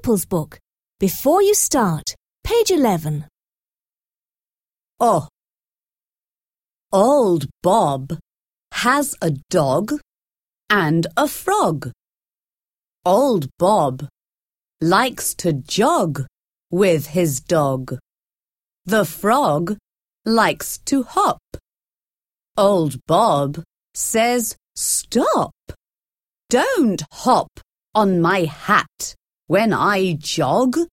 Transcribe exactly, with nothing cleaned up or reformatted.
Pupils book. Before you start, page eleven. Oh. Old Bob has a dog and a frog. Old Bob likes to jog with his dog. The frog likes to hop. Old Bob says, "Stop! Don't hop on my hat when I jog."